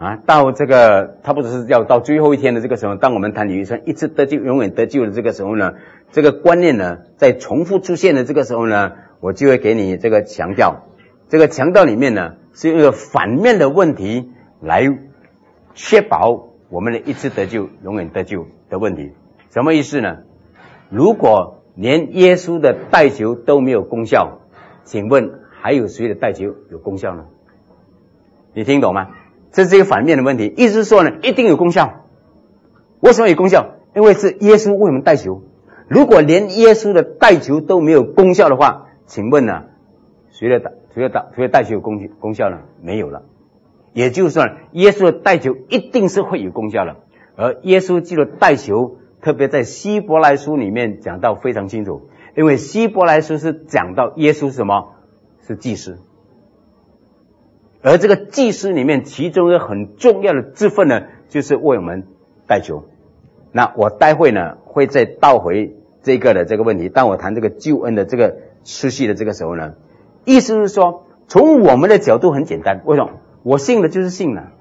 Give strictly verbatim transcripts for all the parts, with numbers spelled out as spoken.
啊，到这个差不多是要到最后一天的这个时候，当我们谈有一生一次得救永远得救的这个时候呢，这个观念呢在重复出现的这个时候呢，我就会给你这个强调。这个强调里面呢是一个反面的问题来确保我们的一次得救永远得救的问题。什么意思呢？如果连耶稣的代求都没有功效，请问还有谁的代求有功效呢？你听懂吗？这是一个反面的问题，意思是说呢，一定有功效。为什么有功效？因为是耶稣为我们代求。如果连耶稣的代求都没有功效的话，请问呢，谁的谁的谁的代求有功功效呢？没有了。也就是说，耶稣的代求一定是会有功效的。而耶稣基督的代求，特别在希伯来书里面讲到非常清楚，因为希伯来书是讲到耶稣是什么？是祭司。而这个祭司里面，其中一个很重要的职分呢，就是为我们代求。那我待会呢，会再倒回这个的这个问题。当我谈这个救恩的这个次序的这个时候呢，意思是说，从我们的角度很简单，为什么？我信了就是信了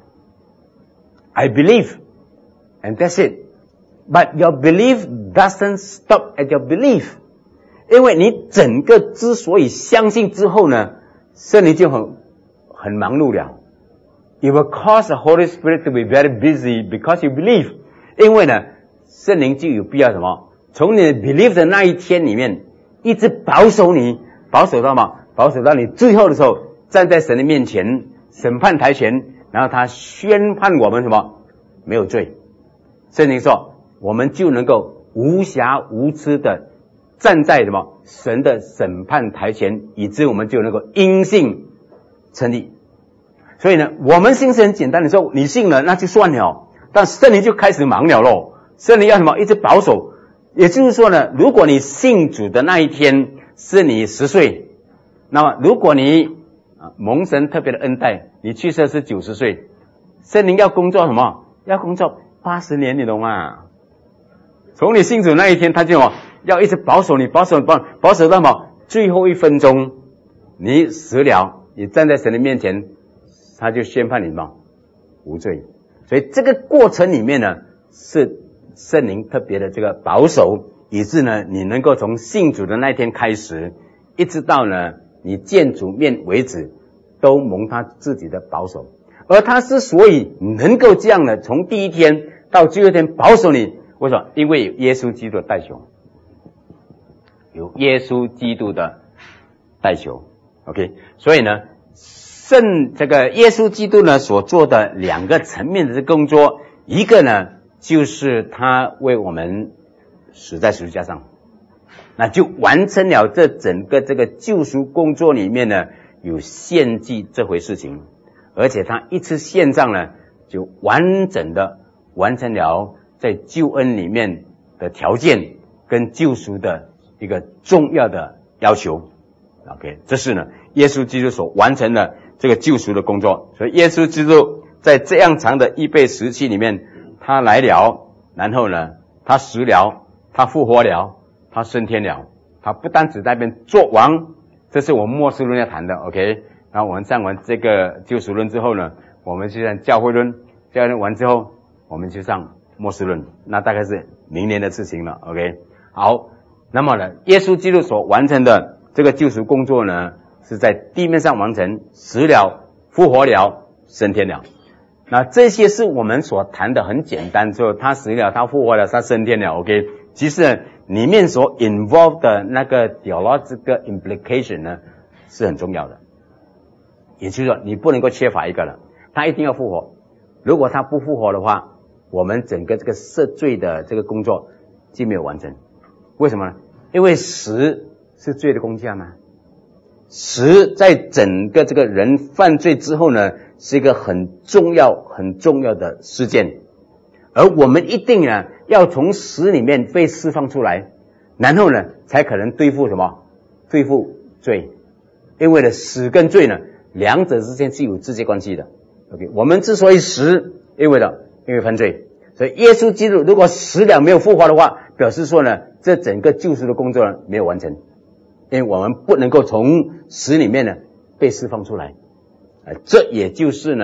，I believe, and that's it. But your belief doesn't stop at your belief. 因为你整个之所以相信之后呢，圣灵就很很忙碌了。It will cause the Holy Spirit to be very busy because you believe. 因为呢，圣灵就有必要什么？从你的 believe 的那一天里面，一直保守你，保守到吗？保守到你最后的时候，站在神的面前，审判台前，然后他宣判我们什么？没有罪。圣灵说，我们就能够无瑕无疵的站在什么？神的审判台前，以致我们就能够因信称义。所以呢，我们信是很简单的时候，你信了那就算了，但圣灵就开始忙了咯。圣灵要什么？一直保守。也就是说呢，如果你信主的那一天是你十岁，那么如果你啊蒙神特别的恩待，你去世是九十岁，圣灵要工作什么？要工作八十年，你懂吗？从你信主那一天，他就要一直保守你，保守保保守到什么？最后一分钟，你死了，你站在神的面前，他就宣判你什么？无罪。所以这个过程里面呢，是圣灵特别的这个保守，以致呢，你能够从信主的那一天开始，一直到呢你见主面为止，都蒙他自己的保守。而他之所以能够这样的，从第一天到最后一天保守你，为什么？因为有耶稣基督的代求，有耶稣基督的代求。OK， 所以呢，圣这个耶稣基督呢所做的两个层面的工作，一个呢就是他为我们死在十字架上，那就完成了这整个这个救赎工作里面呢有献祭这回事情，而且他一次献上呢，就完整的完成了在救恩里面的条件跟救赎的一个重要的要求。OK， 这是呢耶稣基督所完成的这个救赎的工作。所以耶稣基督在这样长的预备时期里面，他来了，然后呢他死了，他复活了，他升天了。他不单只在那边做王，这是我们末世论要谈的。 OK， 然后我们上完这个救赎论之后呢，我们就上教会论，教会论完之后我们就上末世论，那大概是明年的事情了。 OK， 好，那么呢耶稣基督所完成的这个救赎工作呢，是在地面上完成，死了，复活了，升天了。那这些是我们所谈的很简单，就他死了，他复活了，他升天了。 OK， 其实里面所 involved 的那个 theological implication 呢是很重要的，也就是说你不能够缺乏一个了，他一定要复活。如果他不复活的话，我们整个这个赦罪的这个工作就没有完成。为什么呢？因为死是罪的工价吗？死在整个这个人犯罪之后呢，是一个很重要很重要的事件，而我们一定呢要从死里面被释放出来，然后呢才可能对付什么？对付罪。因为呢死跟罪呢两者之间是有直接关系的。 OK， 我们之所以死，因为呢因为犯罪，所以耶稣基督如果死了没有复活的话，表示说呢这整个救赎的工作呢没有完成，因为我们不能够从死里面呢被释放出来。呃，这也就是呢这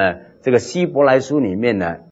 这个希伯来书里面呢